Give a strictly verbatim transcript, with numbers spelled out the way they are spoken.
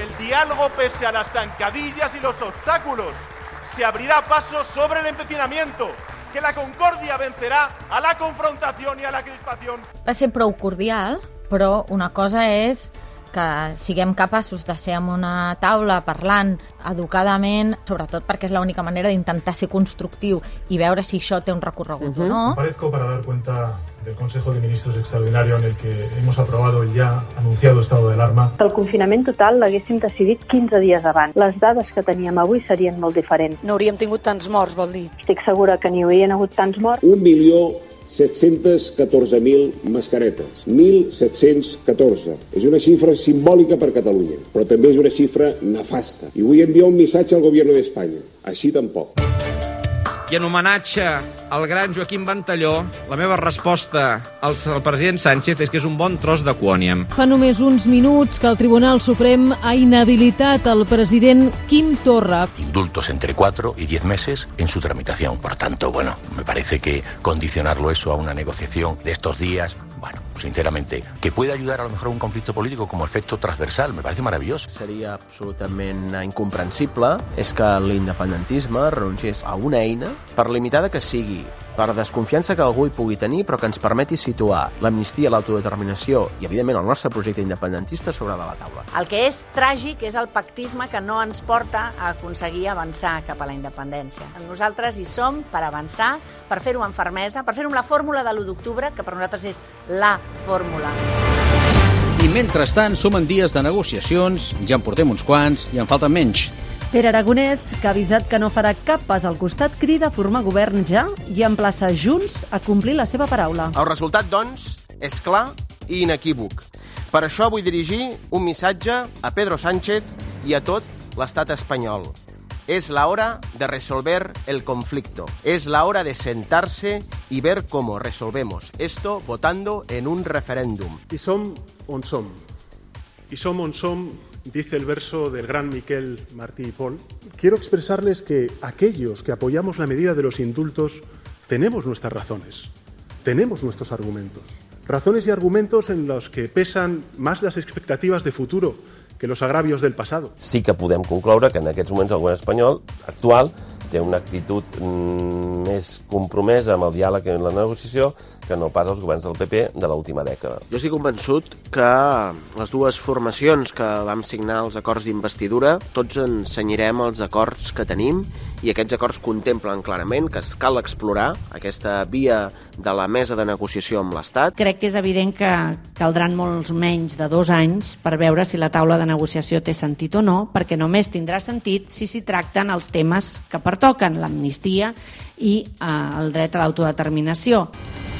el diálogo pese a las zancadillas y los obstáculos. Se abrirá paso sobre el empecinamiento, que la concordia vencerá a la confrontación y a la crispación. Va ser prou cordial, però una cosa és que siguem capaços de ser en una taula parlant educadament, sobretot perquè és l'única manera d'intentar ser constructiu i veure si això té un recorregut uh-huh. o no. Comparezco para dar cuenta del Consejo de Ministros extraordinario en el que hemos aprobado el ya anunciado estado de alarma. El confinament total l'haguéssim decidit quinze dies abans. Les dades que teníem avui serien molt diferents. No hauríem tingut tants morts, vol dir? Estic segura que n'hi haurien hagut tants morts. Un milió set-cents catorze mil mascaretes, mil set-cents catorze. És una xifra simbòlica per Catalunya, però també és una xifra nefasta. I vull enviar un missatge al govern d'Espanya. Així tampoc. I en homenatge al gran Joaquim Ventalló, la meva resposta al, al president Sánchez és que és un bon tros de quòniam. Fa només uns minuts que el Tribunal Suprem ha inhabilitat el president Quim Torra. Indultos entre cuatro y diez meses en su tramitación. Por tanto, bueno, me parece que condicionarlo eso a una negociación de estos días, bueno, sinceramente, que puede ayudar a lo mejor a un conflicto político como efecto transversal, me parece maravilloso. Seria absolutament incomprensible és que l'independentisme renunciés a una eina, per limitada que sigui, per desconfiança que algú hi pugui tenir, però que ens permeti situar l'amnistia, l'autodeterminació i, evidentment, el nostre projecte independentista sobre de la taula. El que és tràgic és el pactisme que no ens porta a aconseguir avançar cap a la independència. Nosaltres hi som per avançar, per fer-ho amb fermesa, per fer-ho amb la fórmula de l'u d'octubre, que per nosaltres és la fórmula. I mentrestant som en dies de negociacions, ja en portem uns quants i en falten menys. Pere Aragonès, que ha avisat que no farà cap pas al costat, crida a formar govern ja i emplaça Junts a complir la seva paraula. El resultat, doncs, és clar i inequívoc. Per això vull dirigir un missatge a Pedro Sánchez i a tot l'estat espanyol. Es la hora de resolver el conflicto. Es la hora de sentarse y ver cómo resolvemos esto votando en un referéndum. Y som on som. Y som on som, dice el verso del gran Miquel Martí i Pol. Quiero expresarles que aquellos que apoyamos la medida de los indultos tenemos nuestras razones, tenemos nuestros argumentos. Razones y argumentos en los que pesan más las expectativas de futuro que los agravios del pasado. Sí que podem concloure que en aquests moments el govern espanyol actual té una actitud mm, més compromesa amb el diàleg i la negociació que no pas els governs del P P de l'última dècada. Jo estic convençut que les dues formacions que vam signar els acords d'investidura, tots ens cenyirem els acords que tenim i aquests acords contemplen clarament que cal explorar aquesta via de la mesa de negociació amb l'Estat. Crec que és evident que caldran molts menys de dos anys per veure si la taula de negociació té sentit o no, perquè només tindrà sentit si s'hi tracten els temes que pertoquen, l'amnistia i eh, el dret a l'autodeterminació.